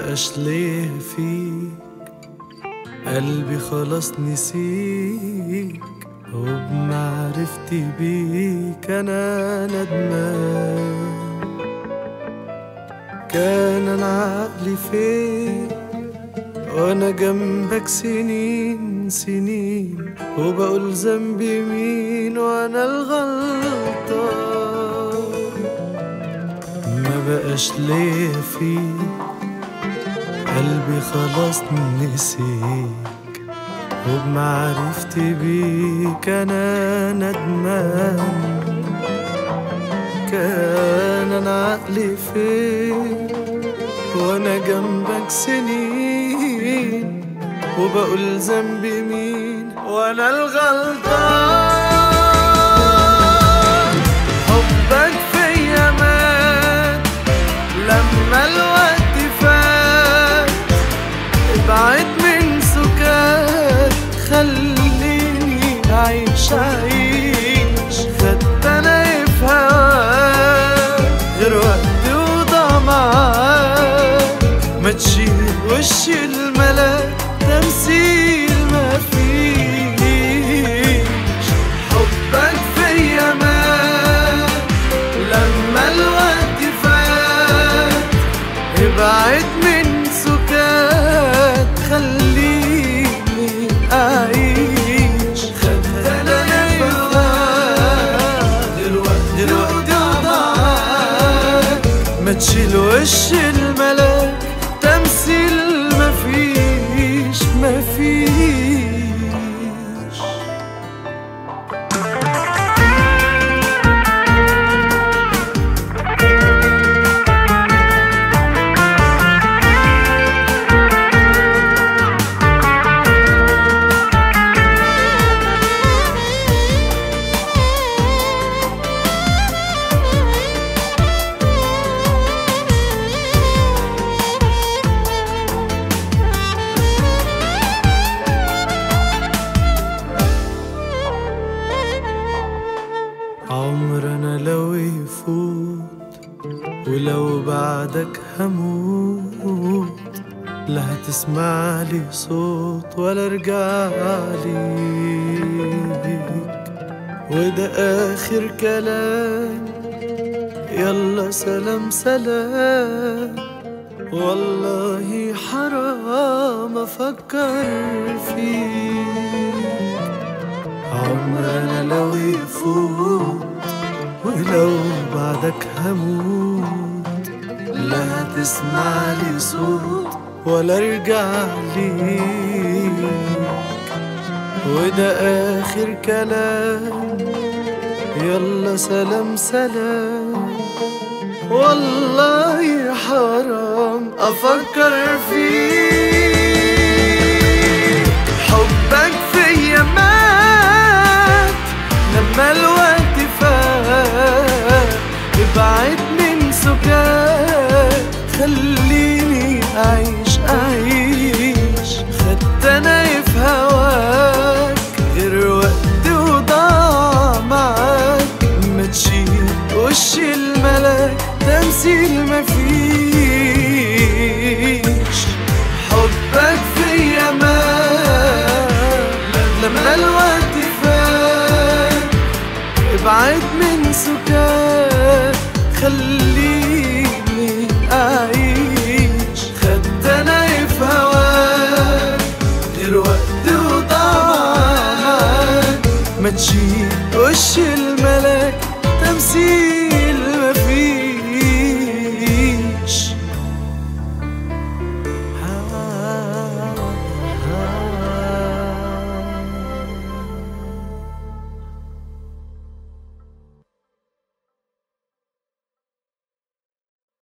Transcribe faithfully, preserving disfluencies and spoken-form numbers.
بقاش ليه فيك قلبي خلاص نسيك، وبمعرفتي بيك أنا ندمان. كان أنا عقلي فين وأنا جنبك سنين سنين، وبقول ذنبي مين وأنا الغلطان. ما بقاش ليه فيك قلبي خلاص نسيك، وبمعرفتي بيك أنا ندمان. كان أنا عقلي فين وأنا جنبك سنين، وبقول ذنبي مين وأنا الغلطان. حبك فيا مات لما الوقت فات، ابعد من سكات خليني أعيش أعيش. خدت أنا في هواك غير وقت وضع معاك، ما تشيل وش الملاك تمثيل ما فيش. حبك فيا مات لما الوقت فات، ابعد من سكات خليني أعيش. خدت أنا في هواك دلوقتي وضعك، ما تشيل وش الملاك تمثيل مفيش مفيش. عمرنا لو يفوت ولو بعدك هموت، لا هتسمع لي صوت ولا ارجع ليك. وده آخر كلام، يلا سلام سلام. والله حرام أفكر فيك. عمرنا لو يفوت ولو بعدك هموت، لا هتسمع لي صوت ولا ارجع ليك. وده آخر كلام، يلا سلام سلام. والله حرام أفكر فيك. حبك فيا مات لما الوقت فات، ابعد من سكات خليني أعيش أعيش. خدت أنا في هواك غير وقت وضاع معاك، ما تشيل وش الملاك تمثيل مفيش. حبك فيا مات لما الوقت فات، ابعد من سكات خليني أعيش. خدت أنا في هواك غير وقت وضاع معاك، ما تشيل